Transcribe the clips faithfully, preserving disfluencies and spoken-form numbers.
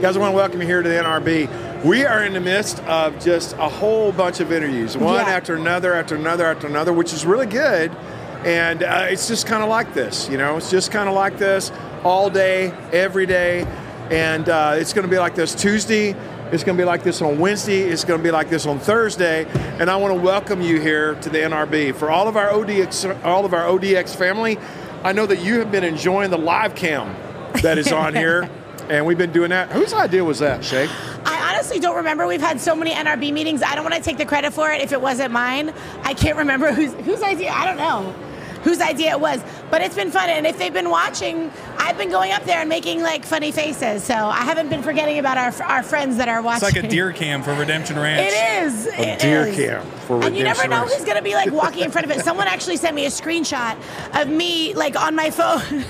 Guys, I want to welcome you here to the N R B. We are in the midst of just a whole bunch of interviews, one Yeah. after another, after another, after another, which is really good. And uh, it's just kind of like this, you know, it's just kind of like this all day, every day. And uh, it's going to be like this Tuesday. It's going to be like this on Wednesday. It's going to be like this on Thursday. And I want to welcome you here to the N R B. For all of our O D X, all of our O D X family, I know that you have been enjoying the live cam that is on here. And we've been doing that. Whose idea was that, Shay? I honestly don't remember. We've had so many N R B meetings. I don't want to take the credit for it if it wasn't mine. I can't remember whose whose idea. I don't know whose idea it was. But it's been fun. And if they've been watching, I've been going up there and making like funny faces. So I haven't been forgetting about our our friends that are watching. It's like a deer cam for Redemption Ranch. It is. A it deer is. cam for Redemption And you never know Ranch. who's going to be like walking in front of it. Someone actually sent me a screenshot of me like on my phone.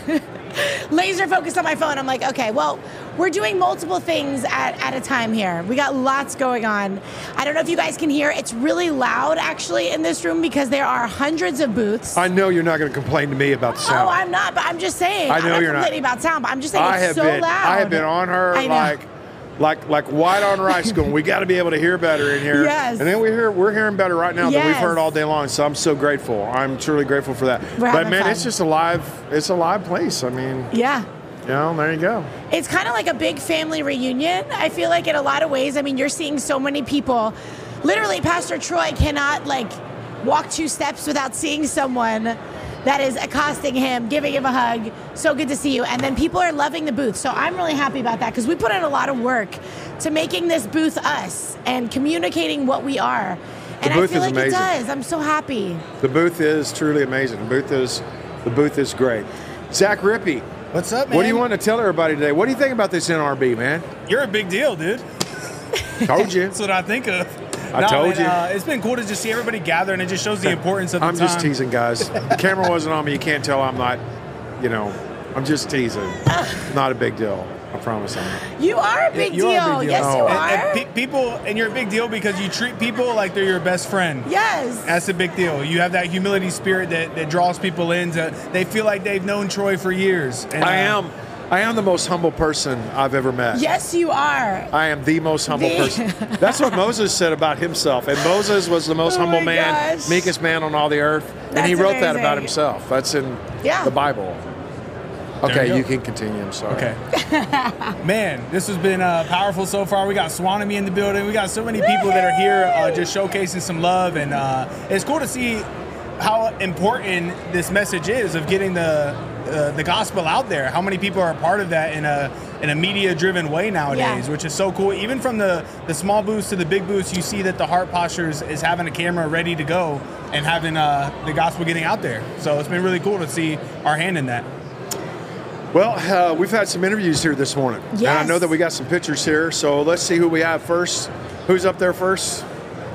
Laser focused on my phone. I'm like, okay, well, we're doing multiple things at, at a time here. We got lots going on. I don't know if you guys can hear. It's really loud, actually, in this room because there are hundreds of booths. I know you're not going to complain to me about the sound. Oh, I'm not, but I'm just saying. I know I'm not you're not. complaining about sound, but I'm just saying I it's have so been, loud. I have been on her I know. like, like, like white on rice, going, we got to be able to hear better in here. Yes. And then we hear, we're hearing better right now than we've Yes. heard all day long. So I'm so grateful. I'm truly grateful for that. We're but having man, fun. it's just a live, it's a live place. I mean, Yeah. you know, there you go. It's kind of like a big family reunion. I feel like in a lot of ways. I mean, you're seeing so many people. Literally, Pastor Troy cannot like walk two steps without seeing someone that is accosting him, giving him a hug. So good to see you. And then people are loving the booth. So I'm really happy about that because we put in a lot of work to making this booth us and communicating what we are. And I booth feel is like amazing. it does. I'm so happy. The booth is truly amazing. The booth is, the booth is great. Zach Rippey, What's up, man? what do you want to tell everybody today? What do you think about this N R B, man? You're a big deal, dude. Told you. That's what I think of. I No, told man, you. Uh, it's been cool to just see everybody gather, and it just shows the importance of the I'm time. just teasing, guys. The camera wasn't on me. You can't tell I'm not, you know, I'm just teasing. Not a big deal. I promise I'm not. You are a big You deal. are a big deal. Yes, you Oh. are. And, and pe- people, and you're a big deal because you treat people like they're your best friend. yes. That's a big deal. You have that humility spirit that, that draws people in. To, they feel like they've known Troy for years. And, I uh, am. I am the most humble person I've ever met. Yes, you are. I am the most humble The- person. That's what Moses said about himself. And Moses was the most Oh humble my man, gosh. meekest man on all the earth. And That's he wrote that amazing. about himself. That's in Yeah. the Bible. There Okay, you you, go. can continue. I'm sorry. Okay. Man, this has been uh, powerful so far. We got Swanamy in the building. We got so many people that are here uh, just showcasing some love. And uh, it's cool to see how important this message is of getting the uh, the gospel out there. How many people are a part of that in a in a media-driven way nowadays, Yeah. which is so cool. Even from the, the small booths to the big booths, you see that the heart posture is, is having a camera ready to go and having uh, the gospel getting out there. So it's been really cool to see our hand in that. Well, uh, we've had some interviews here this morning. And I Yes. know that we got some pictures here. So let's see who we have first. Who's up there first?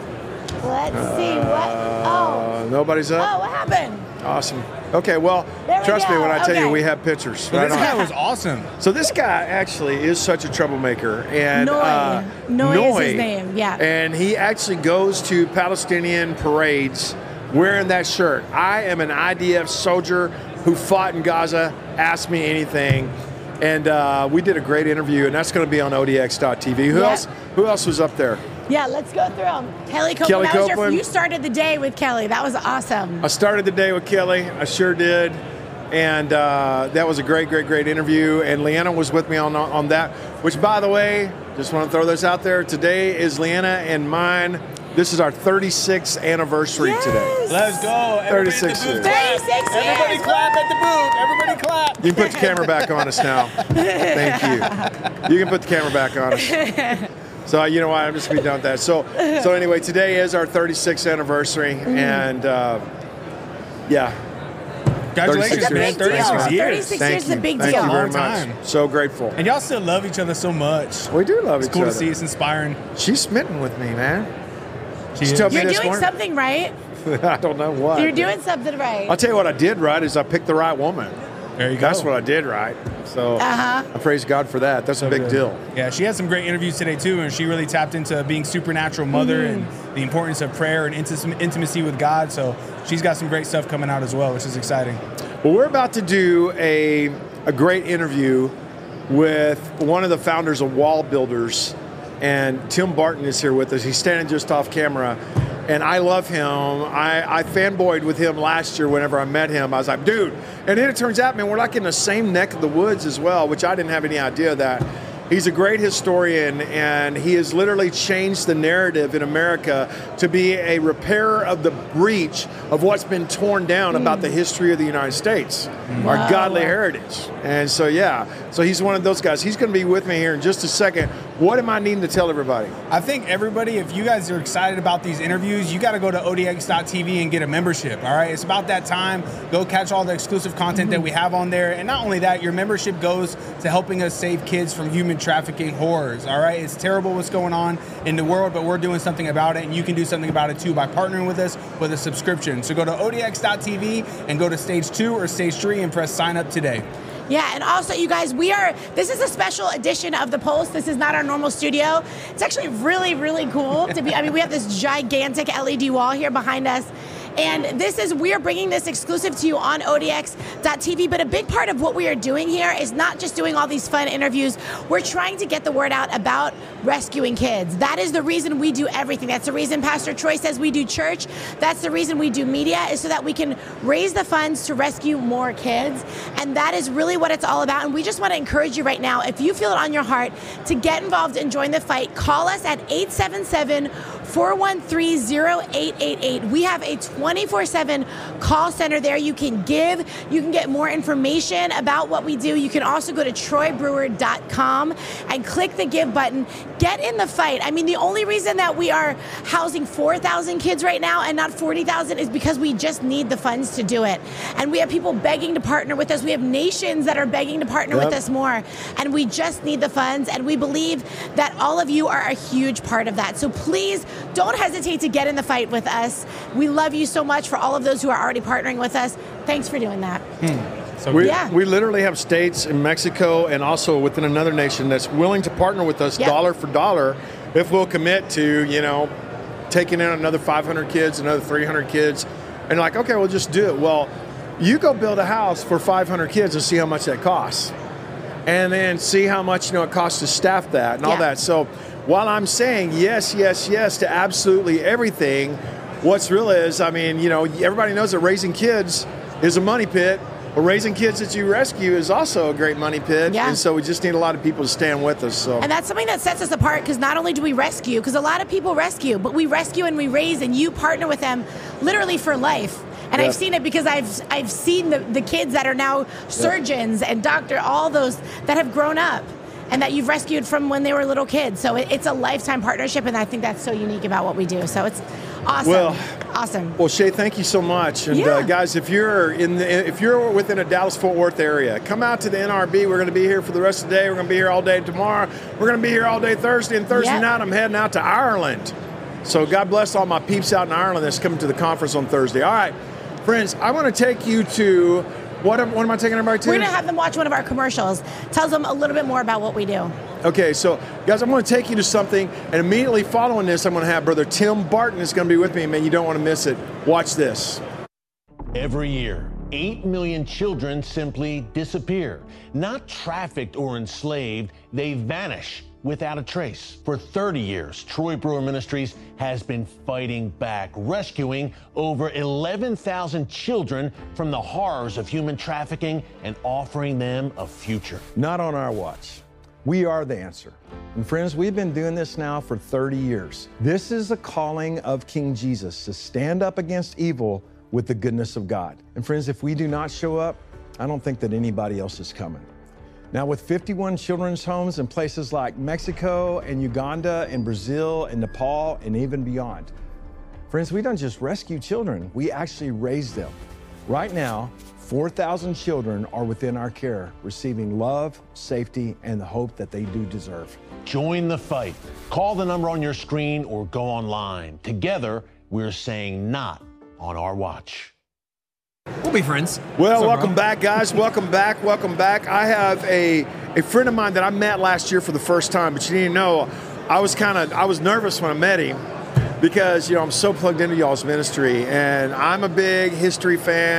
Let's see what. Oh. Uh, nobody's up? Oh, what happened? Awesome. Okay, well, There we trust me go. when I tell you Okay. we have pictures. So Right this on. guy was awesome. So this guy actually is such a troublemaker, and Noi. uh, Noi is his name, yeah. And he actually goes to Palestinian parades wearing that shirt. I am an I D F soldier who fought in Gaza. Ask me anything, and uh, we did a great interview, and that's going to be on O D X dot T V. Who Yeah. else? Who else was up there? Yeah, let's go through them. Kelly Copeland. Kelly that was your, Copeland. you started the day with Kelly. That was awesome. I started the day with Kelly. I sure did. And uh, that was a great, great, great interview. And Leanna was with me on on that, which, by the way, just want to throw this out there. Today is Leanna and mine. This is our thirty-sixth anniversary Yes. today. Let's go. Everybody at the thirty-six booth years. clap. thirty-six Everybody years. clap at the booth. Everybody clap. You can put the camera back on us now. Thank you. You can put the camera back on us. So you know what? I'm just gonna be done with that. So, so anyway, today is our thirty-sixth anniversary, Mm. and uh, yeah, Congratulations, It's a man. big deal. thirty-six years. thirty-six thank years is you. a big Thank deal. you very Long time. much. So grateful. And y'all still love each other so much. We do love It's each cool other. to see. It's inspiring. She's smitten with me, man. She She is. told me You're this doing morning. something right. I don't know what. You're doing something right. I'll tell you what I did right is I picked the right woman. There you go. That's what I did right. So Uh-huh. I praise God for that. That's a big good. deal. Yeah, she had some great interviews today too, and she really tapped into being supernatural mother Mm-hmm. and the importance of prayer and inti- intimacy with God. So she's got some great stuff coming out as well, which is exciting. Well, we're about to do a a great interview with one of the founders of Wall Builders, and Tim Barton is here with us. He's standing just off camera, and I love him. I, I fanboyed with him last year whenever I met him. I was like, dude. And then it turns out, man, we're like in the same neck of the woods as well, which I didn't have any idea of that. He's a great historian, and he has literally changed the narrative in America to be a repairer of the breach of what's been torn down mm. about the history of the United States, wow. our godly heritage. And so, yeah, so he's one of those guys. He's going to be with me here in just a second. What am I needing to tell everybody? I think everybody, if you guys are excited about these interviews, you got to go to O D X dot T V and get a membership, all right? It's about that time. Go catch all the exclusive content mm-hmm. that we have on there. And not only that, your membership goes to helping us save kids from human trafficking horrors, all right? It's terrible what's going on in the world, but we're doing something about it, and you can do something about it too by partnering with us with a subscription. So go to O D X dot T V and go to stage two or stage three and press sign up today. Yeah, and also, you guys, we are, this is a special edition of The Pulse. This is not our normal studio. It's actually really, really cool to be, I mean, we have this gigantic L E D wall here behind us. And this is, we are bringing this exclusive to you on O D X dot T V, but a big part of what we are doing here is not just doing all these fun interviews. We're trying to get the word out about rescuing kids. That is the reason we do everything. That's the reason Pastor Troy says we do church. That's the reason we do media, is so that we can raise the funds to rescue more kids. And that is really what it's all about. And we just want to encourage you right now, if you feel it on your heart to get involved and join the fight, call us at eight seven seven, four one three, zero eight eight eight. We have a twenty-four seven call center there. You can give, you can get more information about what we do. You can also go to troy brewer dot com and click the give button. Get in the fight. I mean, the only reason that we are housing four thousand kids right now and not forty thousand is because we just need the funds to do it. And we have people begging to partner with us. We have nations that are begging to partner yep. with us more. And we just need the funds. And we believe that all of you are a huge part of that. So please don't hesitate to get in the fight with us. We love you so much. For all of those who are already partnering with us, thanks for doing that. Hmm. So we, yeah. we literally have states in Mexico and also within another nation that's willing to partner with us yep. dollar for dollar if we'll commit to, you know, taking in another five hundred kids, another three hundred kids, and like, okay, we'll just do it. Well, you go build a house for five hundred kids and see how much that costs, and then see how much, you know, it costs to staff that and all yeah. that. So while I'm saying yes, yes, yes to absolutely everything, what's real is, I mean, you know, everybody knows that raising kids is a money pit. But raising kids that you rescue is also a great money pit. Yeah. And so we just need a lot of people to stand with us. So. And that's something that sets us apart, because not only do we rescue, because a lot of people rescue, but we rescue and we raise, and you partner with them literally for life. And yep. I've seen it because I've I've seen the, the kids that are now surgeons yep. and doctor, all those that have grown up and that you've rescued from when they were little kids. So it, it's a lifetime partnership, and I think that's so unique about what we do. So it's awesome. Well, awesome. Well, Shay, thank you so much. And yeah. uh, guys, if you're in the, if you're within a Dallas-Fort Worth area, come out to the N R B. We're going to be here for the rest of the day. We're going to be here all day tomorrow. We're going to be here all day Thursday. And Thursday yep. night, I'm heading out to Ireland. So God bless all my peeps out in Ireland that's coming to the conference on Thursday. All right, friends, I want to take you to, what am, what am I taking everybody to? We're going to have them watch one of our commercials. Tells them a little bit more about what we do. Okay, so guys, I'm going to take you to something, and immediately following this, I'm going to have Brother Tim Barton is going to be with me. Man, you don't want to miss it. Watch this. Every year, eight million children simply disappear. Not trafficked or enslaved, they vanish without a trace. For thirty years, Troy Brewer Ministries has been fighting back, rescuing over eleven thousand children from the horrors of human trafficking and offering them a future. Not on our watch. We are the answer. And friends, we've been doing this now for thirty years. This is the calling of King Jesus, to stand up against evil with the goodness of God. And friends, if we do not show up, I don't think that anybody else is coming. Now, with fifty-one children's homes in places like Mexico and Uganda and Brazil and Nepal and even beyond, friends, we don't just rescue children, we actually raise them. Right now, four thousand children are within our care, receiving love, safety, and the hope that they do deserve. Join the fight. Call the number on your screen or go online. Together, we're saying not on our watch. We'll be friends. Well, up, welcome bro? back, guys. Welcome back. Welcome back. I have a, a friend of mine that I met last year for the first time, but you need to know, I was kind of, I was nervous when I met him, because, you know, I'm so plugged into y'all's ministry, and I'm a big history fan.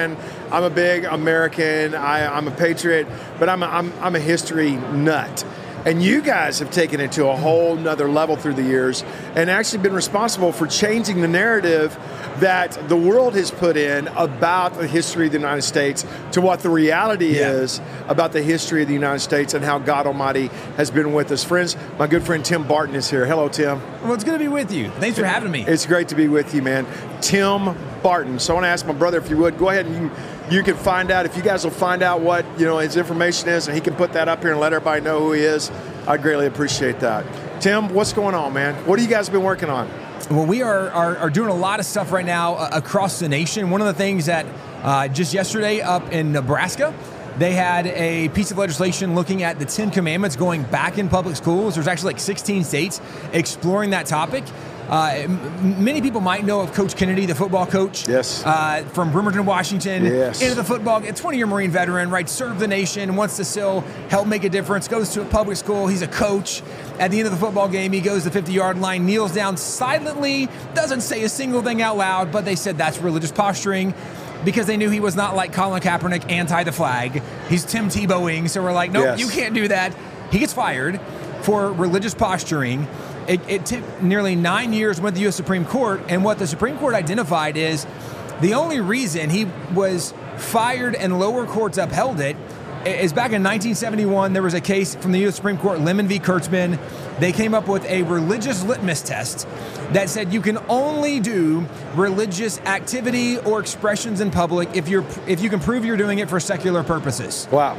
I'm a big American. I, I'm a patriot, but I'm a, I'm, I'm a history nut. And you guys have taken it to a whole nother level through the years and actually been responsible for changing the narrative that the world has put in about the history of the United States to what the reality yeah. is about the history of the United States and how God Almighty has been with us. Friends, my good friend Tim Barton is here. Hello, Tim. Well, it's good to be with you. Thanks for having me. It's great to be with you, man. Tim Barton. So I want to ask my brother if you would, go ahead and you, you can find out, if you guys will find out what, you know, his information is, and he can put that up here and let everybody know who he is. I'd greatly appreciate that. Tim, what's going on, man? What have you guys been working on? Well, we are, are, are doing a lot of stuff right now uh, across the nation. One of the things that uh, just yesterday up in Nebraska, they had a piece of legislation looking at the Ten Commandments going back in public schools. There's actually like sixteen states exploring that topic. Uh, m- many people might know of Coach Kennedy, the football coach. Yes. Uh, from Bremerton, Washington. Yes. Into the football, a twenty-year Marine veteran, right? Served the nation, wants to still help make a difference, goes to a public school. He's a coach. At the end of the football game, he goes to the fifty-yard line, kneels down silently, doesn't say a single thing out loud, but they said that's religious posturing because they knew he was not like Colin Kaepernick, anti the flag. He's Tim Tebowing, so we're like, nope, Yes. you can't do that. He gets fired for religious posturing. It, it took nearly nine years with the U S Supreme Court, and what the Supreme Court identified is the only reason he was fired and lower courts upheld it is back in nineteen seventy-one, there was a case from the U S Supreme Court, Lemon v. Kurtzman. They came up with a religious litmus test that said you can only do religious activity or expressions in public if you're if you can prove you're doing it for secular purposes. Wow.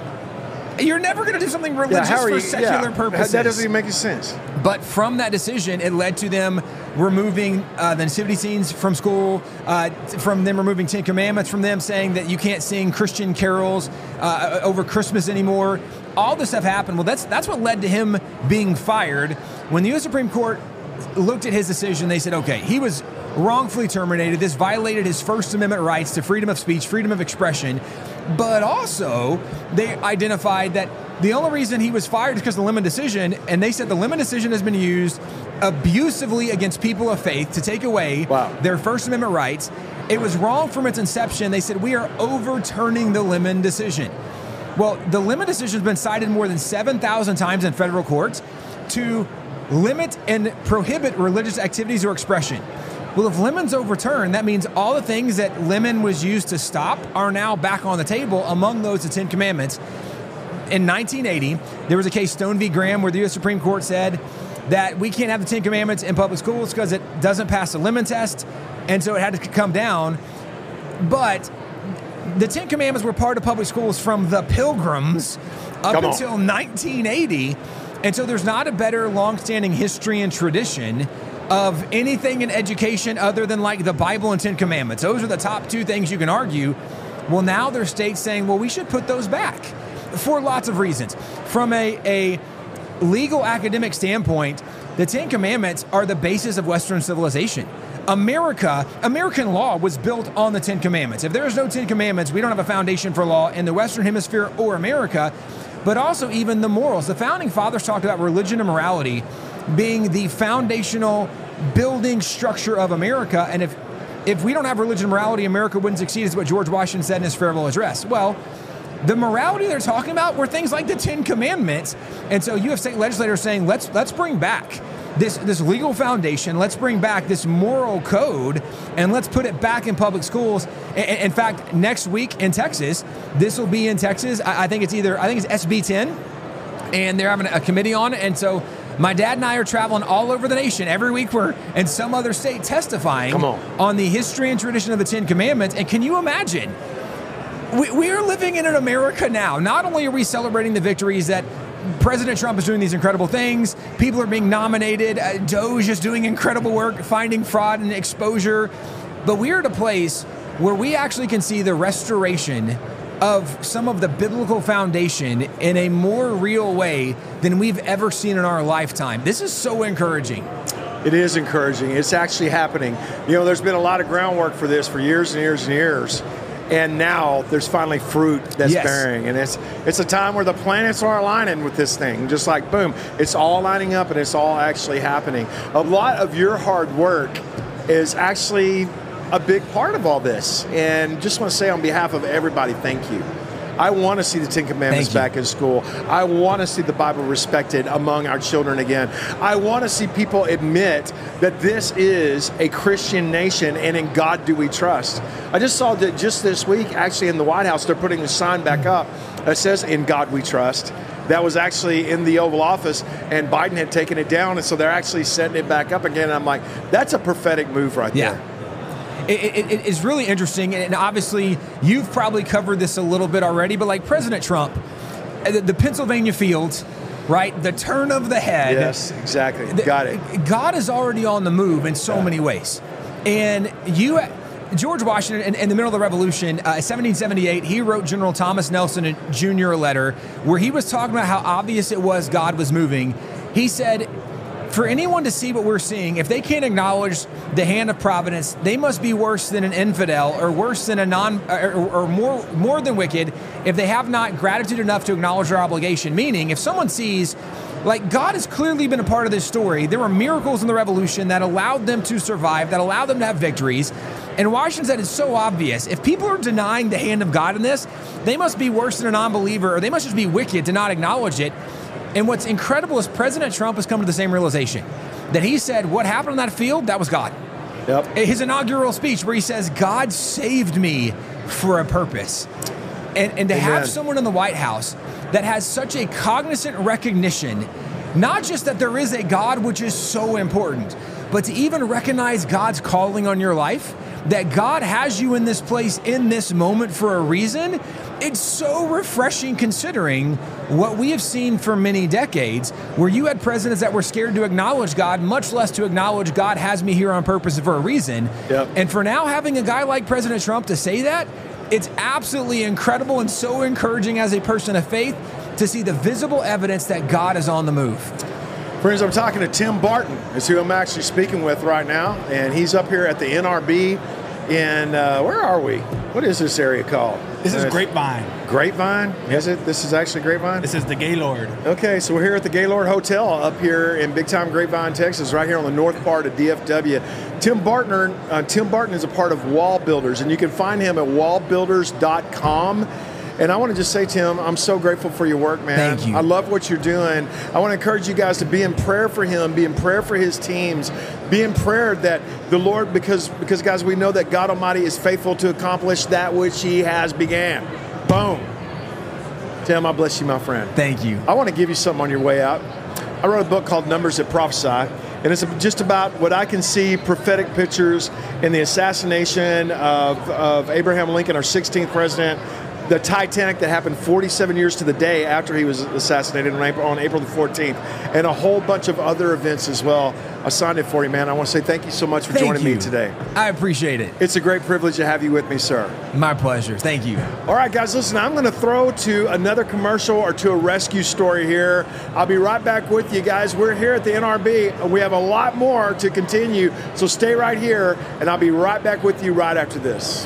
You're never going to do something religious yeah, how are for you, secular yeah, purposes. That doesn't even make any sense. But from that decision, it led to them removing uh, the nativity scenes from school, uh, from them removing Ten Commandments from them, saying that you can't sing Christian carols uh, over Christmas anymore. All this stuff happened. Well, that's that's what led to him being fired. When the U S Supreme Court looked at his decision, they said, okay, he was wrongfully terminated. This violated his First Amendment rights to freedom of speech, freedom of expression. But also, they identified that the only reason he was fired is because of the Lemon decision, and they said the Lemon decision has been used abusively against people of faith to take away wow. their First Amendment rights. It was wrong from its inception. They said, we are overturning the Lemon decision. Well, the Lemon decision has been cited more than seven thousand times in federal courts to limit and prohibit religious activities or expression. Well, if Lemon's overturned, that means all the things that Lemon was used to stop are now back on the table, among those the Ten Commandments. In nineteen eighty, there was a case, Stone v. Graham, where the U S Supreme Court said that we can't have the Ten Commandments in public schools because it doesn't pass the Lemon test, and so it had to come down. But the Ten Commandments were part of public schools from the Pilgrims up Come on. until nineteen eighty, and so there's not a better long-standing history and tradition of anything in education other than like the Bible and Ten Commandments. Those are the top two things you can argue. Well, now there's states saying, well, we should put those back for lots of reasons. From a, a legal academic standpoint, the Ten Commandments are the basis of Western civilization. America, American law was built on the Ten Commandments. If there is no Ten Commandments, we don't have a foundation for law in the Western Hemisphere or America, but also even the morals. The Founding Fathers talked about religion and morality being the foundational building structure of America. And if if we don't have religion and morality, America wouldn't succeed, is what George Washington said in his farewell address. Well, the morality they're talking about were things like the Ten Commandments. And so you have state legislators saying, let's let's bring back this, this legal foundation, let's bring back this moral code, and let's put it back in public schools. In fact, next week in Texas, this will be in Texas. I think it's either, I think it's S B ten, and they're having a committee on it. And so my dad and I are traveling all over the nation. Every week we're in some other state testifying Come on. on the history and tradition of the Ten Commandments. And can you imagine? We, we are living in an America now. Not only are we celebrating the victories that President Trump is doing these incredible things, people are being nominated, uh, Doge is doing incredible work, finding fraud and exposure, but we are at a place where we actually can see the restoration of some of the biblical foundation in a more real way than we've ever seen in our lifetime. This is so encouraging. It is encouraging. It's actually happening. You know, there's been a lot of groundwork for this for years and years and years. And now there's finally fruit that's Yes. bearing. And it's it's a time where the planets are aligning with this thing. Just like, boom, it's all lining up and it's all actually happening. A lot of your hard work is actually a big part of all this. And just want to say on behalf of everybody, thank you. I want to see the Ten Commandments back in school. I want to see the Bible respected among our children again. I want to see people admit that this is a Christian nation and in God do we trust. I just saw that just this week, actually in the White House, they're putting a sign back up that says, in God we trust. That was actually in the Oval Office, and Biden had taken it down, and so they're actually setting it back up again. And I'm like, that's a prophetic move right yeah. there. It, it, it is really interesting, and obviously you've probably covered this a little bit already, but like President Trump, the, the Pennsylvania fields, right, the turn of the head. Yes, exactly. The, Got it. God is already on the move in so yeah. many ways. And you, George Washington, in, in the middle of the Revolution, uh, seventeen seventy-eight, he wrote General Thomas Nelson Junior a letter where he was talking about how obvious it was God was moving. He said, for anyone to see what we're seeing, if they can't acknowledge the hand of providence, they must be worse than an infidel, or worse than a non, or, or more more than wicked, if they have not gratitude enough to acknowledge their obligation. Meaning, if someone sees, like, God has clearly been a part of this story. There were miracles in the Revolution that allowed them to survive, that allowed them to have victories. And Washington said it's so obvious. If people are denying the hand of God in this, they must be worse than a non-believer, or they must just be wicked to not acknowledge it. And what's incredible is President Trump has come to the same realization, that he said what happened on that field, that was God. Yep. His inaugural speech where he says, God saved me for a purpose. And, and to Amen. have someone in the White House that has such a cognizant recognition, not just that there is a God, which is so important, but to even recognize God's calling on your life, that God has you in this place in this moment for a reason. It's so refreshing considering what we have seen for many decades, where you had presidents that were scared to acknowledge God, much less to acknowledge God has me here on purpose and for a reason. Yep. And for now, having a guy like President Trump to say that, it's absolutely incredible and so encouraging as a person of faith to see the visible evidence that God is on the move. Friends, I'm talking to Tim Barton, is who I'm actually speaking with right now, and he's up here at the N R B in, uh, where are we? What is this area called? This is uh, Grapevine. Grapevine? Yep. Is it? This is actually Grapevine? This is the Gaylord. Okay, so we're here at the Gaylord Hotel up here in big time Grapevine, Texas, right here on the north part of D F W. Tim Barton, uh, Tim Barton is a part of Wall Builders, and you can find him at wall builders dot com. And I want to just say, Tim, I'm so grateful for your work, man. Thank you. I love what you're doing. I want to encourage you guys to be in prayer for him, be in prayer for his teams, be in prayer that the Lord, because, because guys, we know that God Almighty is faithful to accomplish that which he has began. Boom. Tim, I bless you, my friend. Thank you. I want to give you something on your way out. I wrote a book called Numbers That Prophesy, and it's just about what I can see prophetic pictures in the assassination of, of Abraham Lincoln, our sixteenth president, the Titanic that happened forty-seven years to the day after he was assassinated on April, on April the fourteenth, and a whole bunch of other events as well. I signed it for you, man. I want to say thank you so much for thank joining you. me today. I appreciate it. It's a great privilege to have you with me, sir. My pleasure. Thank you. All right, guys, listen, I'm going to throw to another commercial or to a rescue story here. I'll be right back with you guys. We're here at the N R B. We have a lot more to continue, so stay right here, and I'll be right back with you right after this.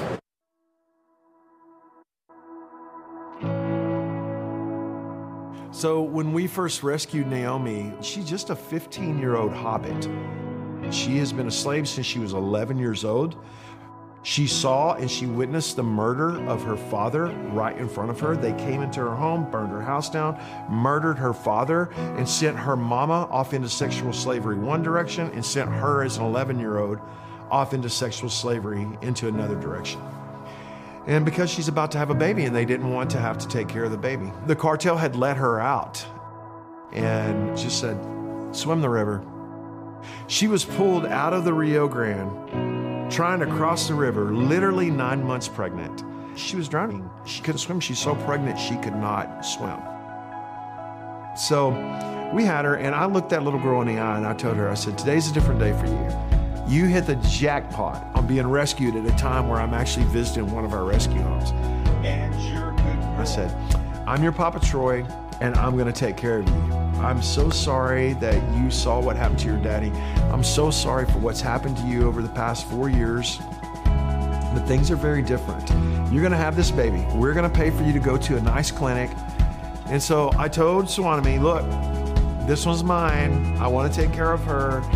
So when we first rescued Naomi, she's just a fifteen-year-old hobbit. She has been a slave since she was eleven years old. She saw and she witnessed the murder of her father right in front of her. They came into her home, burned her house down, murdered her father, and sent her mama off into sexual slavery one direction and sent her as an eleven-year-old off into sexual slavery into another direction. And because she's about to have a baby and they didn't want to have to take care of the baby. The cartel had let her out and just said, swim the river. She was pulled out of the Rio Grande, trying to cross the river, literally nine months pregnant. She was drowning. She couldn't swim. She's so pregnant she could not swim. So we had her, and I looked that little girl in the eye and I told her, I said, today's a different day for you. You hit the jackpot on being rescued at a time where I'm actually visiting one of our rescue homes. And you're good. I said, I'm your Papa Troy, and I'm going to take care of you. I'm so sorry that you saw what happened to your daddy. I'm so sorry for what's happened to you over the past four years. But things are very different. You're going to have this baby. We're going to pay for you to go to a nice clinic. And so I told Swanami, look, this one's mine. I want to take care of her.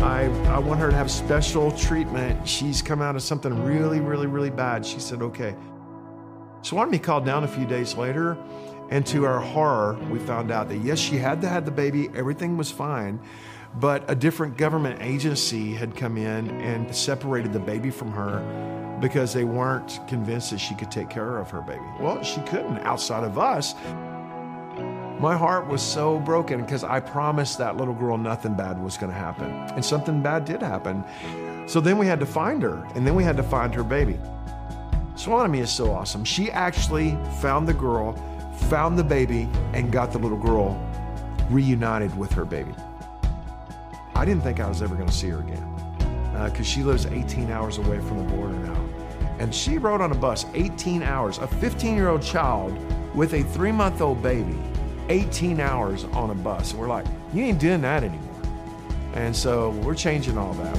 I, I want her to have special treatment. She's come out of something really, really, really bad. She said, okay. Swanamy called down a few days later, and to our horror, we found out that yes, she had to have the baby, everything was fine, but a different government agency had come in and separated the baby from her because they weren't convinced that she could take care of her baby. Well, she couldn't outside of us. My heart was so broken because I promised that little girl nothing bad was going to happen. And something bad did happen. So then we had to find her, and then we had to find her baby. Swanamy is so awesome. She actually found the girl, found the baby, and got the little girl reunited with her baby. I didn't think I was ever going to see her again because uh, she lives eighteen hours away from the border now. And she rode on a bus eighteen hours, a fifteen-year-old child with a three-month-old baby, eighteen hours on a bus. And we're like, you ain't doing that anymore. And so we're changing all that.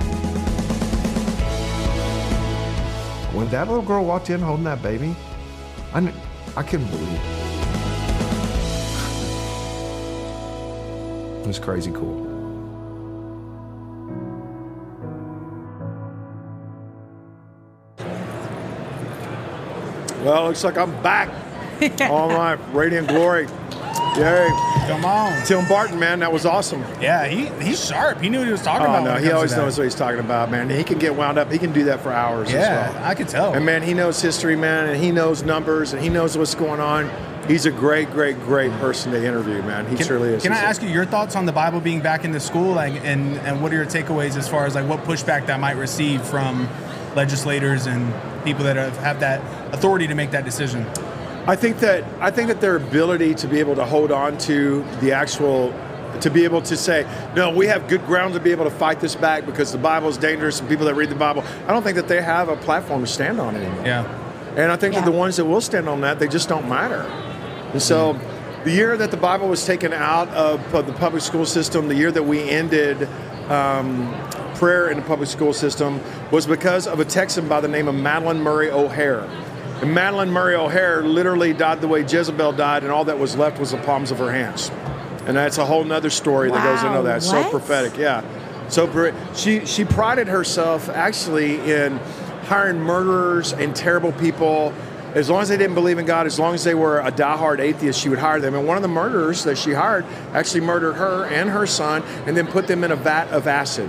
When that little girl walked in holding that baby, I, I couldn't believe it. It was crazy cool. Well, it looks like I'm back. All my radiant glory. Yay. Come on. Tim Barton, man, that was awesome. Yeah, he he's sharp. He knew what he was talking oh, about. No, he always knows what he's talking about, man. He can get wound up. He can do that for hours yeah, as well. I could tell. And, man, he knows history, man, and he knows numbers, and he knows what's going on. He's a great, great, great person to interview, man. He can, truly is. Can he's I a, ask you your thoughts on the Bible being back in the school, like, and, and what are your takeaways as far as, like, what pushback that might receive from legislators and people that have, have that authority to make that decision? I think that I think that their ability to be able to hold on to the actual, to be able to say, no, we have good ground to be able to fight this back because the Bible is dangerous and people that read the Bible, I don't think that they have a platform to stand on anymore. Yeah. And I think yeah. that the ones that will stand on that, they just don't matter. And so mm-hmm. the year that the Bible was taken out of, of the public school system, the year that we ended um, prayer in the public school system was because of a Texan by the name of Madalyn Murray O'Hair. And Madalyn Murray O'Hair literally died the way Jezebel died, and all that was left was the palms of her hands. And that's a whole nother story wow. that goes into that. It's so What? prophetic, yeah. So she she prided herself actually in hiring murderers and terrible people. As long as they didn't believe in God, as long as they were a diehard atheist, she would hire them. And one of the murderers that she hired actually murdered her and her son, and then put them in a vat of acid.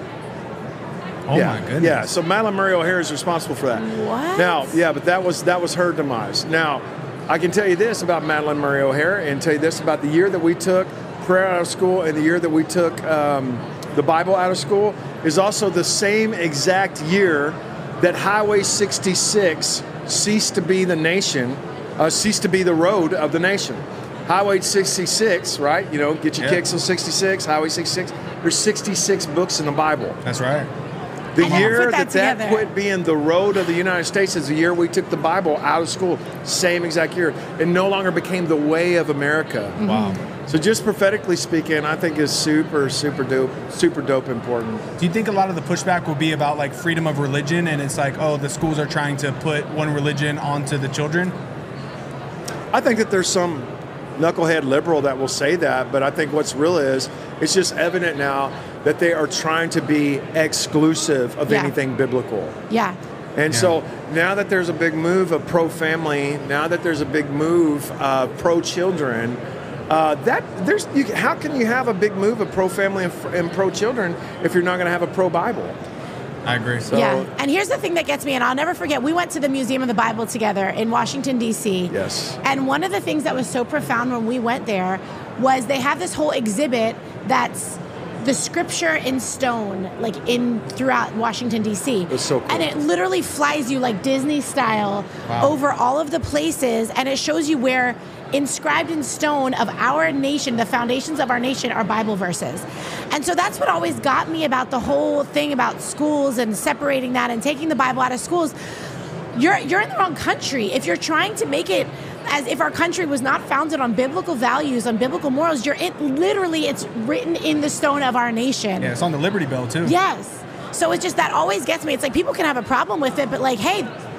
Oh yeah, my goodness. Yeah, so Madalyn Murray O'Hair is responsible for that. What? Now, yeah, but that was that was her demise. Now, I can tell you this about Madalyn Murray O'Hair and tell you this about the year that we took prayer out of school and the year that we took um, the Bible out of school is also the same exact year that Highway sixty-six ceased to be the nation, uh, ceased to be the road of the nation. Highway sixty-six, right? You know, get your yeah. kicks on sixty-six, Highway sixty-six. There's sixty-six books in the Bible. That's right. The I never year put that that that together. quit being the road of the United States is the year we took the Bible out of school. Same exact year. It no longer became the way of America. Mm-hmm. Wow. So just prophetically speaking, I think is super, super dope, super dope important. Do you think a lot of the pushback will be about like freedom of religion, and it's like, oh, the schools are trying to put one religion onto the children? I think that there's some knucklehead liberal that will say that, but I think what's real is it's just evident now that they are trying to be exclusive of Yeah. anything biblical. Yeah. And Yeah. so now that there's a big move of pro-family, now that there's a big move uh, pro-children, uh, that there's you, how can you have a big move of pro-family and, and pro-children if you're not going to have a pro-Bible? I agree. So, Yeah, and here's the thing that gets me, and I'll never forget, we went to the Museum of the Bible together in Washington, D C Yes. And one of the things that was so profound when we went there was they have this whole exhibit that's the scripture in stone, like in throughout Washington, D C That's so cool. And it literally flies you like Disney style Wow. over all of the places, and it shows you where inscribed in stone of our nation, the foundations of our nation are Bible verses. And so that's what always got me about the whole thing about schools and separating that and taking the Bible out of schools. You're you're in the wrong country. If you're trying to make it as if our country was not founded on biblical values, on biblical morals, you're it literally it's written in the stone of our nation. Yeah, it's on the Liberty Bell too. Yes. So it's just that always gets me. It's like people can have a problem with it, but like, hey,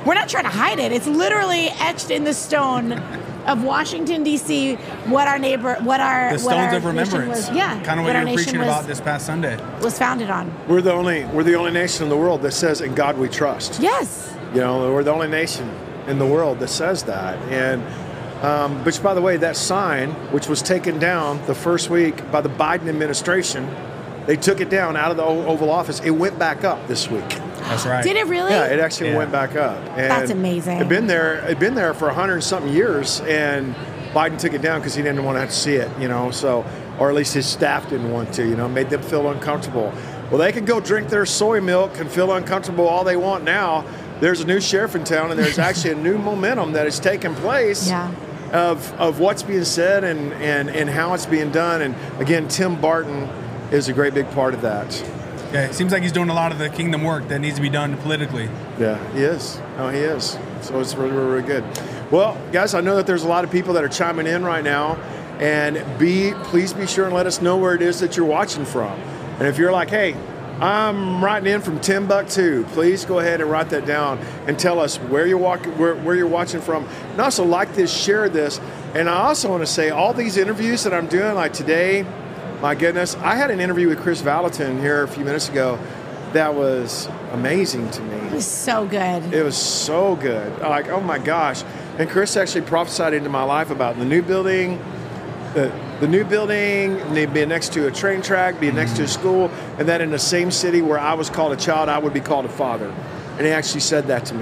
we're not trying to hide it. It's literally etched in the stone of Washington, D C, what our neighbor, what our The what stones our of remembrance. nation was, yeah, Kind of what, our you were nation preaching was, about this past Sunday. was founded on. We're the only we're the only nation in the world that says, "In God we trust." Yes. You know, we're the only nation in the world that says that. And um, which, by the way, that sign, which was taken down the first week by the Biden administration, they took it down out of the Oval Office. It went back up this week. That's right. Did it really? Yeah, it actually Yeah. went back up. And That's amazing. It'd been there. It'd been there for a hundred and something years, and Biden took it down because he didn't want to have to see it. You know, so or at least his staff didn't want to. You know, made them feel uncomfortable. Well, they can go drink their soy milk and feel uncomfortable all they want now. There's a new sheriff in town, and there's actually a new momentum that is taking place. Yeah. Of, of what's being said and, and, and how it's being done. And again, Tim Barton is a great big part of that. Yeah, it seems like he's doing a lot of the kingdom work that needs to be done politically. Yeah, he is. No, he is. So it's really, really, really good. Well, guys, I know that there's a lot of people that are chiming in right now. And be please be sure and let us know where it is that you're watching from. And if you're like, hey, I'm writing in from Timbuktu, please go ahead and write that down and tell us where you're walking, where, where you're watching from. And also like this, share this. And I also want to say all these interviews that I'm doing, like today, my goodness, I had an interview with Chris Valentin here a few minutes ago that was amazing to me. It was so good. It was so good. Like, oh my gosh. And Chris actually prophesied into my life about the new building, the, the new building, being next to a train track, being next to a school, and that in the same city where I was called a child, I would be called a father. And he actually said that to me.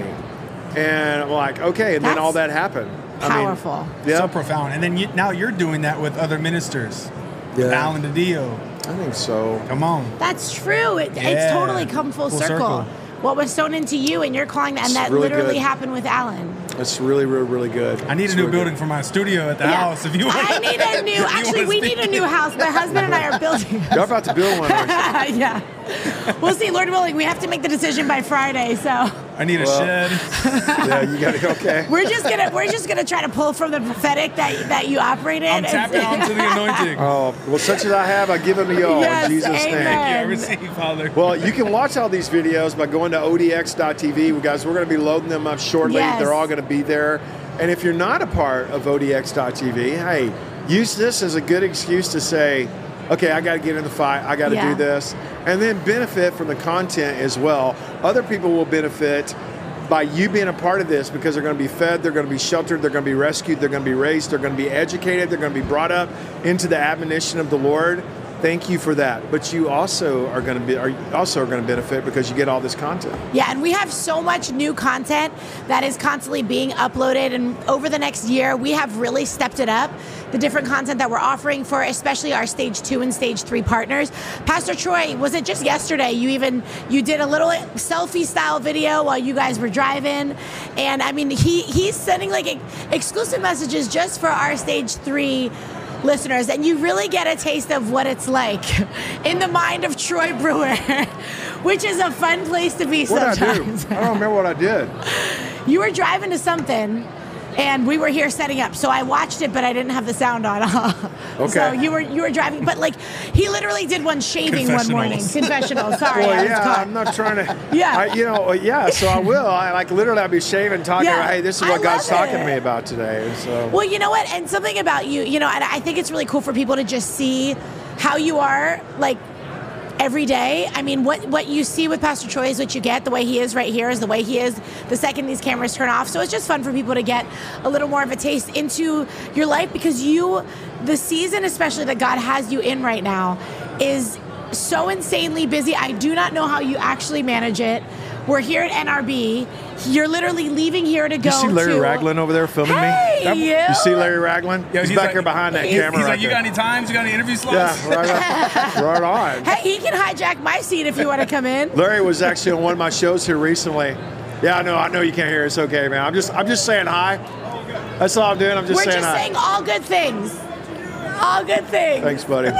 And I'm like, okay, and That's then all that happened. Powerful. I mean, yeah, So profound. And then you, now you're doing that with other ministers. Yeah. With Alan DiDio. I think so. Come on. That's true. It, Yeah. It's totally come full, Full circle. circle. What was sown into you, and you're calling that, and It's that really literally good. happened with Alan. It's really, really, really good. I need It's a new really building good. for my studio at the Yeah. house. If you want, I need a new. Actually, we need a new house. My husband and I are building. Y'all about to build one. aren't you? Yeah. We'll see. Lord willing, we have to make the decision by Friday. So I need a Well. shed. Yeah, you got to okay. we're just gonna we're just gonna try to pull from the prophetic that that you operate in. I'm tapping onto the anointing. Oh, well, such as I have, I give them to y'all Yes, in Jesus' amen. name. I receive, Father. Well, you can watch all these videos by going to O D X dot T V. We guys, we're going to be loading them up shortly. Yes. They're all going to be there. And if you're not a part of O D X dot T V, hey, use this as a good excuse to say, okay, I got to get in the fight. I got to Yeah. do this. And then benefit from the content as well. Other people will benefit by you being a part of this because they're going to be fed, they're going to be sheltered, they're going to be rescued, they're going to be raised, they're going to be educated, they're going to be brought up into the admonition of the Lord. Thank you for that. But you also are going to be are also are going to benefit because you get all this content. Yeah, and we have so much new content that is constantly being uploaded. And over the next year, we have really stepped it up. The different content that we're offering for especially our stage two and stage three partners. Pastor Troy, was it just yesterday? You even you did a little selfie style video while you guys were driving, and I mean he he's sending like ex- exclusive messages just for our stage three listeners, and you really get a taste of what it's like in the mind of Troy Brewer, which is a fun place to be What did I do? sometimes. I don't remember what I did. You were driving to something, and we were here setting up, so I watched it, but I didn't have the sound on. Okay. So you were you were driving, but like he literally did one shaving one morning. Confessionals. Confessional. Sorry, Well, I was yeah, caught. I'm not trying to. Yeah. I, you know, yeah. So I will. I like literally. I'll be shaving, talking Yeah, about, hey, this is I what God's love talking to it. me about today. And so. Well, you know what? And something about you, you know, and I think it's really cool for people to just see how you are, like, every day. I mean, what, what you see with Pastor Troy is what you get. The way he is right here is the way he is the second these cameras turn off. So it's just fun for people to get a little more of a taste into your life because you, the season especially that God has you in right now is so insanely busy. I do not know how you actually manage it. We're here at N R B. You're literally leaving here to go You see Larry to... Ragland over there filming Hey, me? you. You see Larry Ragland? Yo, he's, he's back like- here behind that He's, camera he's right like, you there. got any times? You got any interview slots? Yeah, right, on. right on. Hey, he can hijack my seat if you want to come in. Larry was actually on one of my shows here recently. Yeah, I know. I know you can't hear. It's okay, man. I'm just, I'm just saying hi. That's all I'm doing. I'm just We're saying just hi. saying all good things. All good things. Thanks, buddy.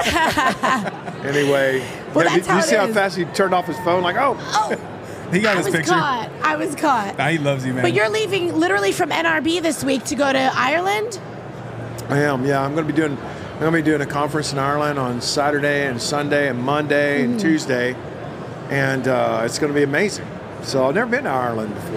anyway, Well, yeah, that's did how you it see how is. fast he turned off his phone? Like, oh, Oh, He got I his was picture. caught. I was caught. Nah, he loves you, man. But you're leaving literally from N R B this week to go to Ireland? I am. Yeah, I'm going to be doing. I'm going to be doing a conference in Ireland on Saturday and Sunday and Monday and Tuesday, and uh, it's going to be amazing. So I've never been to Ireland before.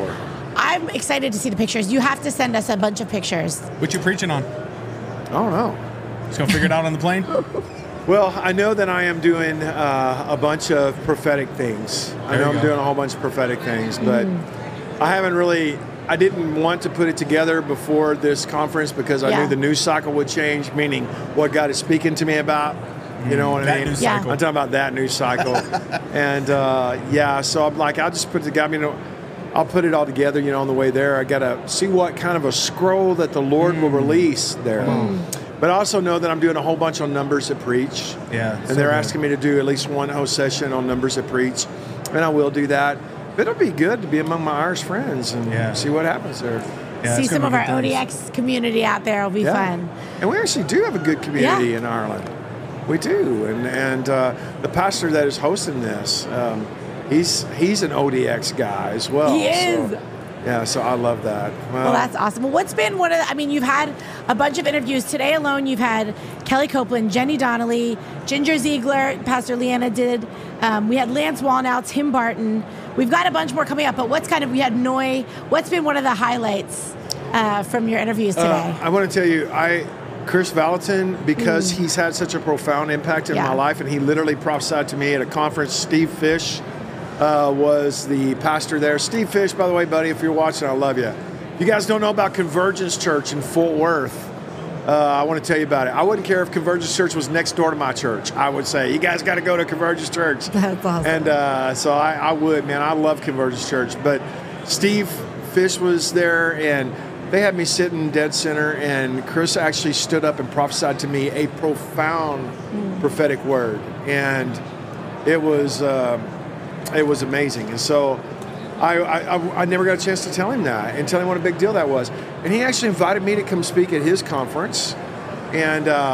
I'm excited to see the pictures. You have to send us a bunch of pictures. What you preaching on? I don't know. Just gonna figure it out on the plane? Well, I know that I am doing uh, a bunch of prophetic things. I There know you I'm go. doing a whole bunch of prophetic things, but I haven't really, I didn't want to put it together before this conference because I Yeah. knew the news cycle would change, meaning what God is speaking to me about. You know what That I mean? news Yeah. cycle. I'm talking about that news cycle. and uh, yeah, so I'm like, I'll just put the guy, you know, I'll put it all together, you know, on the way there. I got to see what kind of a scroll that the Lord will release there. But I also know that I'm doing a whole bunch on Numbers That Preach. Yeah, And so they're good. asking me to do at least one whole session on Numbers That Preach. And I will do that. But it'll be good to be among my Irish friends and Yeah. see what happens there. Yeah, see it's some gonna of be our good O times. D X community out there. It'll be fun. And we actually do have a good community Yeah. in Ireland. We do. And and uh, the pastor that is hosting this, um, he's he's an O D X guy as well. He So, is. yeah, so I love that. Well, that's awesome. Well, what's been one of the, I mean, you've had a bunch of interviews. Today alone, you've had Kelly Copeland, Jenny Donnelly, Ginger Ziegler, Pastor Leanna did. Um, we had Lance Wallnow, Tim Barton. We've got a bunch more coming up, but what's kind of, we had Noy. What's been one of the highlights uh, from your interviews today? Uh, I want to tell you, I Chris Valentin, because he's had such a profound impact in Mm. Yeah. my life, and he literally prophesied to me at a conference. Steve Fish uh, was the pastor there. Steve Fish, by the way, buddy, if you're watching, I love you. You guys don't know about Convergence Church in Fort Worth. Uh, I want to tell you about it. I wouldn't care if Convergence Church was next door to my church. I would say, you guys got to go to Convergence Church. That's awesome. And uh, so I, I would, man. I love Convergence Church. But Steve Fish was there, and they had me sitting dead center, and Chris actually stood up and prophesied to me a profound prophetic word. And it was uh, it was amazing. And so I, I, I never got a chance to tell him that and tell him what a big deal that was. And he actually invited me to come speak at his conference. And uh,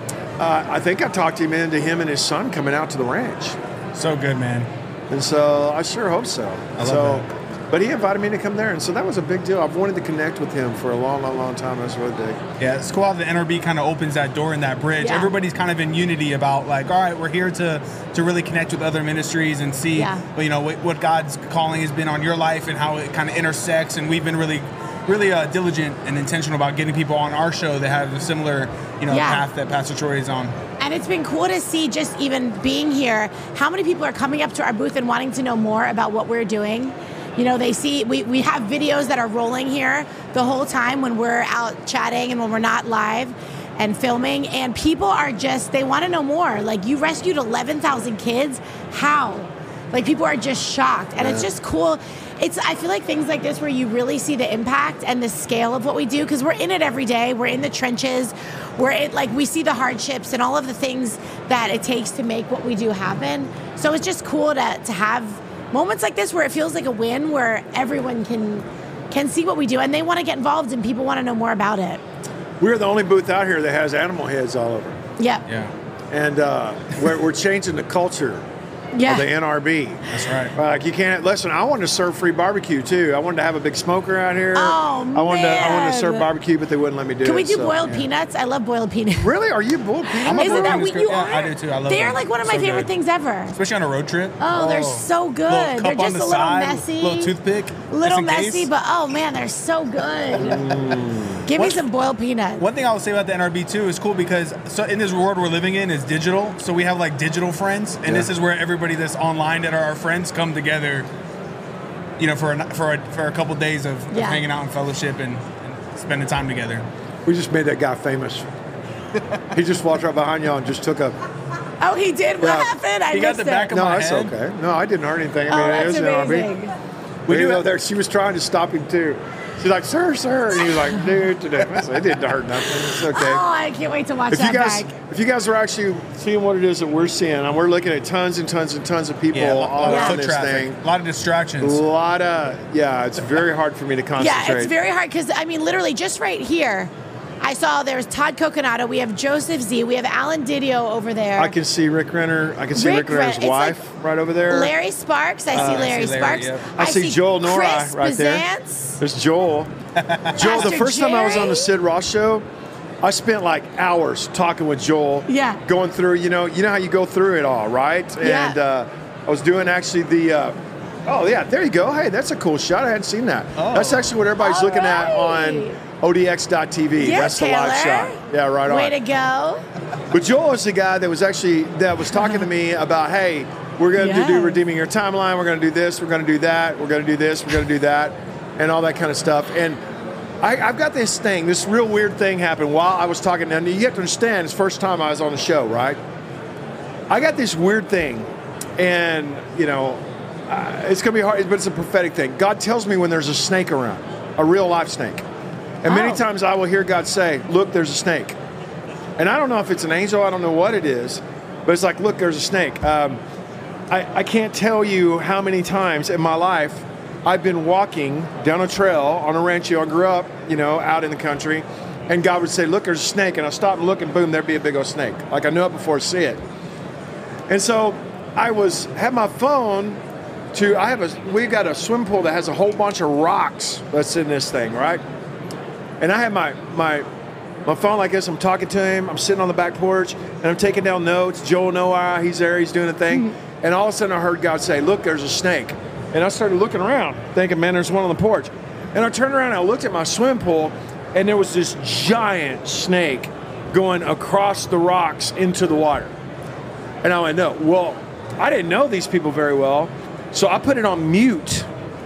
uh, I think I talked him into him and his son coming out to the ranch. So good, man. And so I sure hope so. I love so, that. But he invited me to come there. And so that was a big deal. I've wanted to connect with him for a long, long, long time. It was really big. Yeah, it's cool how the N R B kind of opens that door and that bridge. Yeah. Everybody's kind of in unity about like, all right, we're here to to really connect with other ministries and see, Yeah. well, you know, what, what God's calling has been on your life and how it kind of intersects. And we've been really, really uh, diligent and intentional about getting people on our show that have a similar, you know, Yeah. path that Pastor Troy is on. And it's been cool to see, just even being here, how many people are coming up to our booth and wanting to know more about what we're doing. You know, they see, we, we have videos that are rolling here the whole time when we're out chatting and when we're not live and filming. And people are just, they want to know more. Like, you rescued eleven thousand kids. How? Like, people are just shocked. And it's just cool. It's, I feel like things like this where you really see the impact and the scale of what we do, because we're in it every day. We're in the trenches. We're in, like, we see the hardships and all of the things that it takes to make what we do happen. So it's just cool to, to have moments like this where it feels like a win, where everyone can can see what we do and they want to get involved and people want to know more about it. We're the only booth out here that has animal heads all over. Yep. Yeah, And uh, we're, we're changing the culture Yeah. of the N R B. that's right. Like, you can't listen. I wanted to serve free barbecue too. I wanted to have a big smoker out here. Oh, I wanted to. I wanted to man. serve barbecue, but they wouldn't let me do Can it. we do so- boiled peanuts? I love boiled peanuts. Really? Are you bull peanut? I'm a Isn't boiled that peanuts what you girl. are? Yeah, I do too. I love They're them. like one of my So favorite good. things ever. Especially on a road trip. Oh, they're so good. Little cup They're on just the a little side, messy. little toothpick. Little just in messy, case. but oh man, they're so good. Give me What- some boiled peanuts. One thing I will say about the N R B too is cool because so in this world we're living in is digital. So we have like digital friends, and Yeah. this is where everybody that's online that are our friends come together. You know, for a, for a, for a couple days of, of Yeah. hanging out in fellowship and, and spending time together. We just made that guy famous. He just walked right behind y'all and just took a. Oh, he did? What Yeah. happened? I He got missed the it. back of No, my that's head. okay. No, I didn't hurt anything. I Oh, mean, it that's was an R B. amazing. We do do it- there. She was trying to stop him too. She's like, "Sir, sir," and he was like, "Dude, today." I said, it didn't hurt nothing. It's okay. Oh, I can't wait to watch If you that guys, back. if you guys are actually seeing what it is that we're seeing, and we're looking at tons and tons and tons of people Yeah, a all lot, lot of around foot this traffic, thing. a lot of A distractions. lot of yeah. It's very hard for me to concentrate. Yeah, it's very hard because, I mean, literally just right here, I saw there's Todd Coconato, we have Joseph Z, we have Alan Didio over there. I can see Rick Renner. I can see Rick Rick, Renner's Ren- it's wife right over there. Larry Sparks, I see Uh, I Larry see Larry, Sparks. yep. I see Joel Nora Chris right there. Bazance. There's Joel. Joel, the Pastor first time I was on the Jerry. Sid Ross show, I spent like hours talking with Joel. Yeah. Going through, you know, you know how you go through it all, right? Yeah. And uh, I was doing actually the uh, Oh, yeah, there you go. Hey, that's a cool shot. I hadn't seen that. Oh. That's actually what everybody's All looking at right. on O D X dot T V. Yeah, That's the live Taylor. shot. Yeah, right on. Way to go. But Joel is the guy that was actually that was talking to me about, hey, we're going to Yes. do Redeeming Your Timeline. We're going to do this. We're going to do that. We're going to do this. We're going to do that, and all that kind of stuff. And I, I've got this thing, this real weird thing happened while I was talking. And you have to understand, it's the first time I was on the show, right? I got this weird thing, and you know, uh, it's going to be hard, but it's a prophetic thing. God tells me when there's a snake around, a real live snake. And many Oh. times I will hear God say, look, there's a snake. And I don't know if it's an angel, I don't know what it is, but it's like, look, there's a snake. Um, I, I can't tell you how many times in my life I've been walking down a trail on a rancho. I grew up, you know, out in the country, and God would say, look, there's a snake. And I stop and look, and boom, there'd be a big old snake. Like I knew it before I see it. And so I was, had my phone to, I have a, we've got a swim pool that has a whole bunch of rocks that's in this thing, right? And I had my, my, my phone like this. I'm talking to him. I'm sitting on the back porch, and I'm taking down notes. Joel Noah, he's there. He's doing a thing. And all of a sudden, I heard God say, look, there's a snake. And I started looking around, thinking, man, there's one on the porch. And I turned around, and I looked at my swim pool, and there was this giant snake going across the rocks into the water. And I went, no. Well, I didn't know these people very well, so I put it on mute.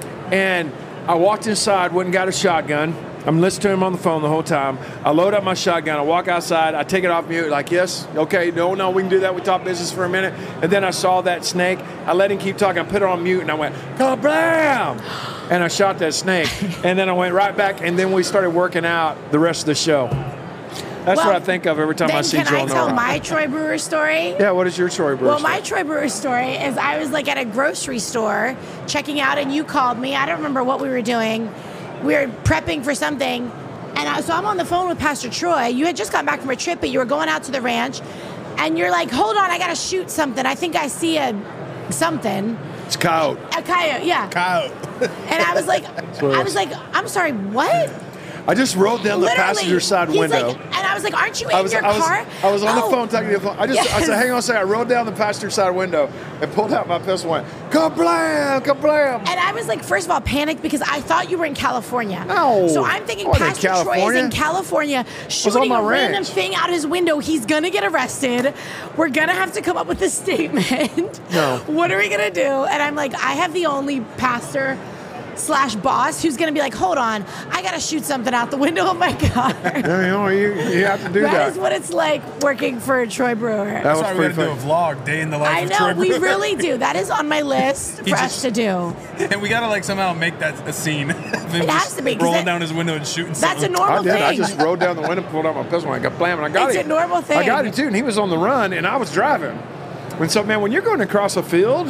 And I walked inside, went and got a shotgun. I'm listening to him on the phone the whole time. I load up my shotgun. I walk outside. I take it off mute. Like, yes, okay, no, no, we can do that. We talk business for a minute. And then I saw that snake. I let him keep talking. I put it on mute, and I went, kablam! And I shot that snake. And then I went right back, and then we started working out the rest of the show. That's Well, what I think of every time I Then see can Joel I tell Noah. my Troy Brewer story? Yeah, what is your Troy Brewer Well, story? my Troy Brewer story is I was like at a grocery store checking out, and you called me. I don't remember what we were doing. We were prepping for something. And I, so I'm on the phone with Pastor Troy. You had just gotten back from a trip, but you were going out to the ranch. And you're like, hold on, I got to shoot something. I think I see a something. It's coyote. A coyote, yeah. Kyle. And I was like, what it I is. was like, I'm sorry, what? I just rolled down the Literally, passenger side he's window. like- and I was like, aren't you in I was, your I was, car? I was on Oh. the phone talking to the phone. I just, I Yes. said, hang on a second. I rolled down the passenger side window and pulled out my pistol and went, kablam, kablam. And I was like, first of all, panicked because I thought you were in California. No. So I'm thinking I wasn't in Pastor Troy is California. in California on shooting my a random ranch. thing out his window. He's going to get arrested. We're going to have to come up with a statement. No. What are we going to do? And I'm like, I have the only pastor slash boss who's going to be like, hold on, I got to shoot something out the window of my car. You know, you, you have to do That that. is what it's like working for Troy Brewer. That That's was why we pretty gotta do a funny. vlog, day in the life I of know, Troy we Brewer. really do. That is on my list for He us just- to do. And we gotta like somehow make that a scene. It has to be, 'cause rolling that- down his window and shooting. That's a something. normal I did. thing. I just rolled down the window, pulled out my pistol, and I got blam, and I got It's him. a normal thing. I got him too, and he was on the run, and I was driving. And so, man, when you're going across a field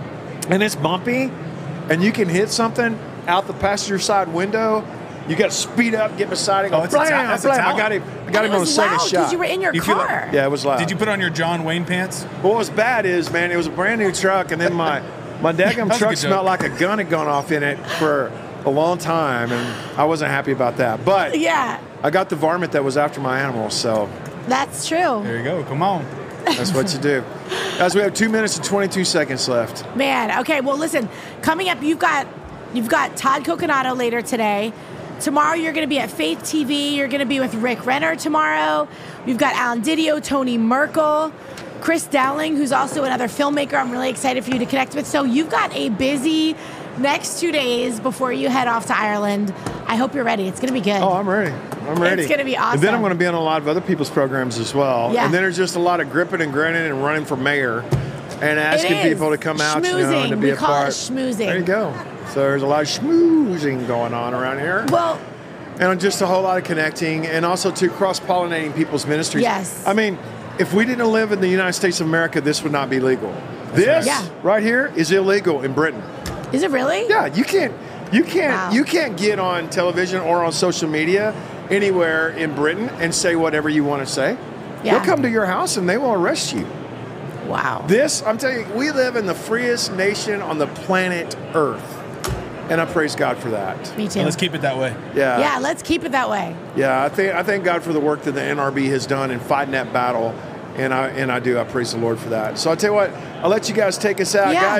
and it's bumpy, and you can hit something out the passenger side window, you got to speed up, get beside it, go Oh, it's a blam, ta- that's a blam. I talent. got him. I got And him it on the was second loud shot. you were in your You feel car. like- Yeah, it was loud. Did you put on your John Wayne pants? What was bad is, man, it was a brand new truck, and then my my That daggum was a truck good smelled joke. like a gun had gone off in it for a long time, and I wasn't happy about that. But Yeah, I got the varmint that was after my animals, so that's true. There you go. Come on. that's what you do. Guys, we have two minutes and twenty-two seconds left. Man, okay, well listen, coming up you've got you've got Todd Coconato later today. Tomorrow you're going to be at Faith T V. You're going to be with Rick Renner tomorrow. You've got Alan Didio, Tony Merkel, Chris Dowling, who's also another filmmaker I'm really excited for you to connect with. So you've got a busy next two days before you head off to Ireland. I hope you're ready. It's going to be good. Oh, I'm ready. I'm ready. It's gonna be And then I'm awesome. going to be on a lot of other people's programs as well. Yeah. And then there's just a lot of gripping and grinning and running for mayor and asking is. people to come out, you know, and Schmoozing. to be We a call it part. schmoozing. There you go. So there's a lot of schmoozing going on around here. Well, And just a whole lot of connecting and also to cross-pollinating people's ministries. Yes. I mean, if we didn't live in the United States of America, this would not be legal. This Yeah. right here is illegal in Britain. is it really? Yeah, you can't you can't Wow. you can't get on television or on social media anywhere in Britain and say whatever you want to say. Yeah. They'll come to your house and they will arrest you. Wow. This, I'm telling you, we live in the freest nation on the planet Earth. And I praise God for that. Me too. And let's keep it that way. Yeah. yeah, let's keep it that way. Yeah, I think I thank God for the work that the N R B has done in fighting that battle, and I and I do. I praise the Lord for that. So I tell you what, I'll let you guys take us out, Yeah. guys.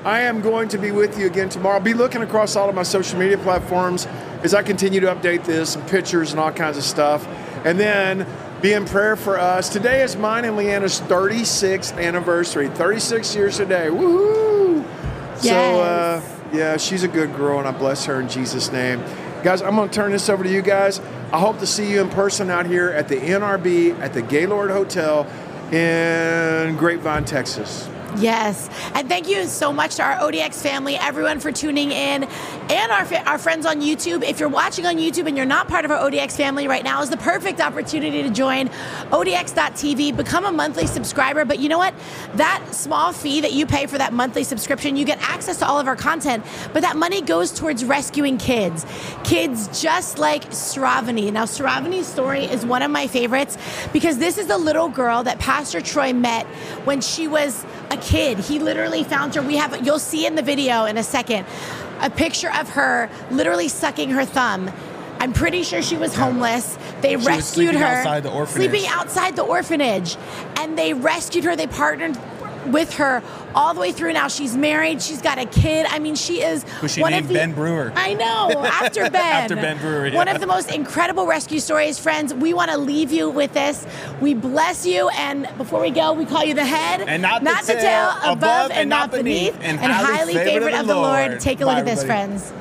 I am going to be with you again tomorrow. I'll be looking across all of my social media platforms as I continue to update this and pictures and all kinds of stuff. And then be in prayer for us. Today is mine and Leanna's thirty-sixth anniversary. thirty-six years today. Woohoo! Yes. So, uh, yeah, she's a good girl, and I bless her in Jesus' name. Guys, I'm going to turn this over to you guys. I hope to see you in person out here at the N R B at the Gaylord Hotel in Grapevine, Texas. Yes. And thank you so much to our O D X family, everyone for tuning in, and our our friends on YouTube. If you're watching on YouTube and you're not part of our O D X family right now, is the perfect opportunity to join O D X dot T V, become a monthly subscriber. But you know what? That small fee that you pay for that monthly subscription, you get access to all of our content, but that money goes towards rescuing kids. Kids just like Sravani. Now, Sravani's story is one of my favorites because this is the little girl that Pastor Troy met when she was a kid. He literally found her. We have, you'll see in the video in a second, a picture of her literally sucking her thumb. I'm pretty sure she was homeless. They She was rescued sleeping her. outside the orphanage. Sleeping outside the orphanage. And they rescued her. They partnered with her all the way through. Now she's married. She's got a kid. I mean, she is Who she one named of the, Ben Brewer. I know, after Ben. After Ben Brewer, yeah. One of the most incredible rescue stories, friends. We want to leave you with this. We bless you. And before we go, we call you the head, And not the tail, above and not beneath, and, highly favored of the Lord. Take a look Bye, at this, everybody. friends.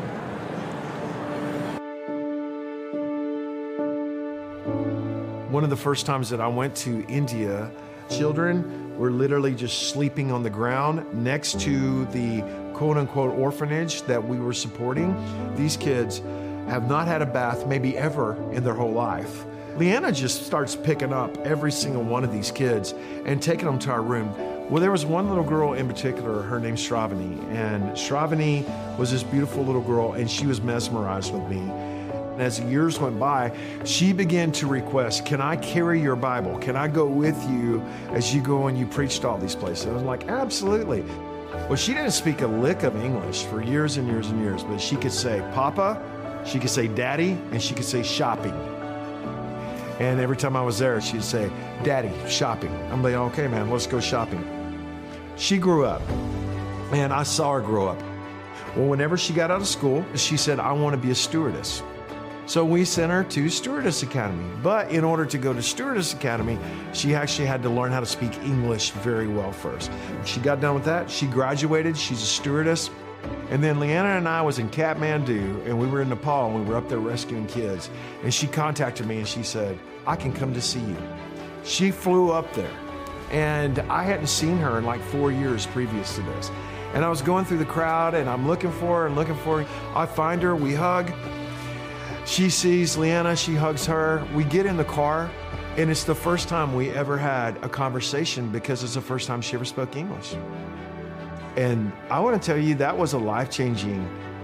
One of the first times that I went to India, children were literally just sleeping on the ground next to the quote-unquote orphanage that we were supporting. These kids have not had a bath maybe ever in their whole life. Leanna just starts picking up every single one of these kids and taking them to our room. Well, there was one little girl in particular, her name's Shravani, and Shravani was this beautiful little girl, and she was mesmerized with me. And as the years went by, she began to request, can I carry your Bible? Can I go with you as you go and you preach to all these places? I was like, absolutely. Well, she didn't speak a lick of English for years and years and years, but she could say Papa, she could say Daddy, and she could say shopping. And every time I was there, she'd say, Daddy, shopping. I'm like, okay, man, let's go shopping. She grew up, and I saw her grow up. Well, whenever she got out of school, she said, I want to be a stewardess. So we sent her to Stewardess Academy. But in order to go to Stewardess Academy, she actually had to learn how to speak English very well first. She got done with that. She graduated. She's a stewardess. And then Leanna and I was in Kathmandu, and we were in Nepal, and we were up there rescuing kids. And she contacted me, and she said, I can come to see you. She flew up there. And I hadn't seen her in like four years previous to this. And I was going through the crowd, and I'm looking for her and looking for her. I find her, we hug. She sees Leanna, she hugs her. We get in the car, and it's the first time we ever had a conversation because it's the first time she ever spoke English. And I want to tell you, that was a life-changing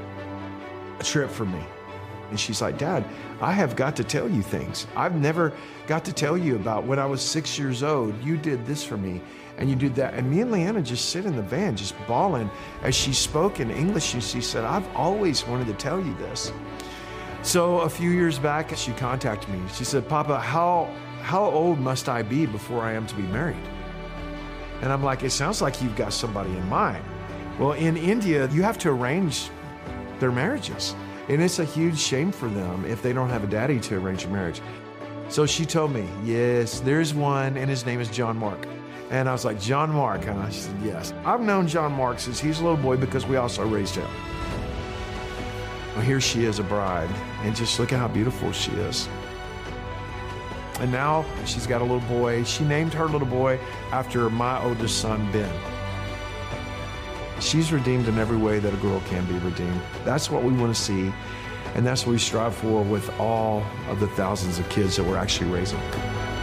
trip for me. And she's like, Dad, I have got to tell you things. I've never got to tell you about when I was six years old, you did this for me, and you did that. And me and Leanna just sit in the van, just bawling as she spoke in English. And she said, I've always wanted to tell you this. So a few years back, she contacted me. She said, Papa, how, how old must I be before I am to be married? And I'm like, it sounds like you've got somebody in mind. Well, in India, you have to arrange their marriages. And it's a huge shame for them if they don't have a daddy to arrange a marriage. So she told me, yes, there's one, and his name is John Mark. And I was like, John Mark? And I said, yes. I've known John Mark since he's a little boy because we also raised him. Well, here she is, a bride, and just look at how beautiful she is. And now she's got a little boy. She named her little boy after my oldest son, Ben. She's redeemed in every way that a girl can be redeemed. That's what we want to see, and that's what we strive for with all of the thousands of kids that we're actually raising.